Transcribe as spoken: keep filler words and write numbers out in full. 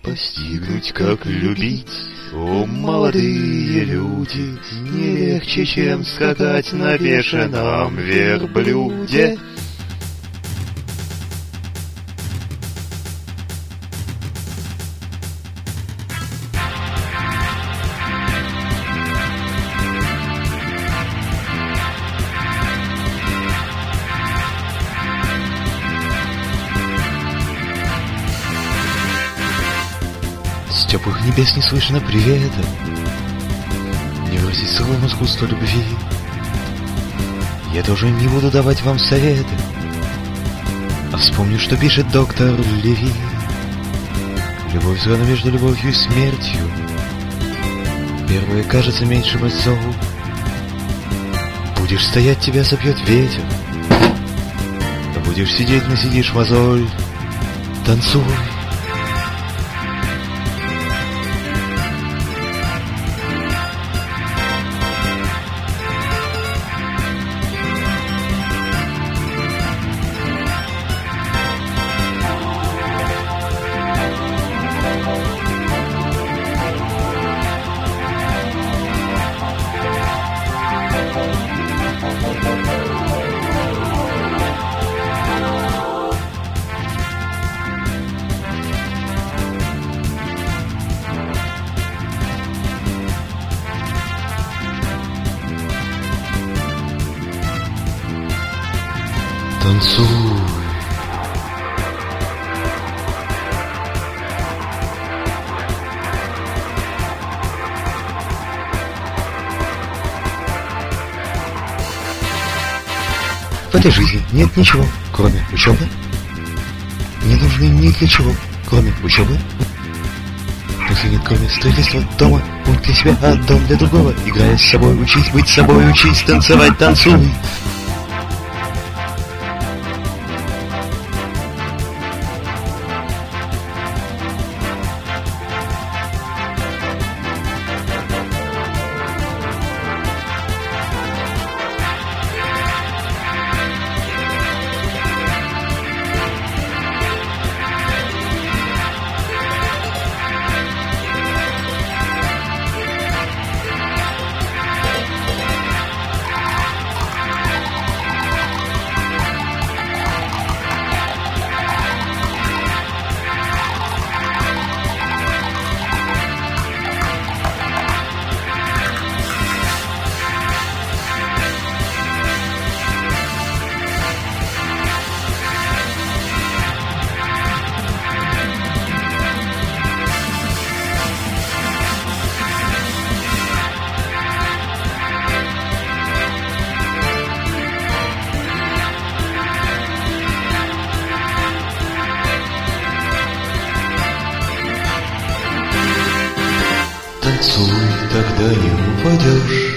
постигнуть, как любить. О, молодые люди, не легче, чем скакать на бешеном верблюде. С теплых небес не слышно привета, не выразить словом искусство любви. Я тоже не буду давать вам советы, а вспомню, что пишет доктор Леви. Любовь звана между любовью и смертью. Первое кажется меньшим от зол. Будешь стоять, тебя сопьет ветер, а будешь сидеть, насидишь мозоль. Танцуй. Танцуй. В этой жизни нет ничего, кроме учебы. Не нужны ни для чего, кроме учебы. Если нет, кроме строительства дома, пункт для себя, а дом для другого. Играя с собой, учись быть собой, учись танцевать, танцуй. Танцуй, тогда не упадешь.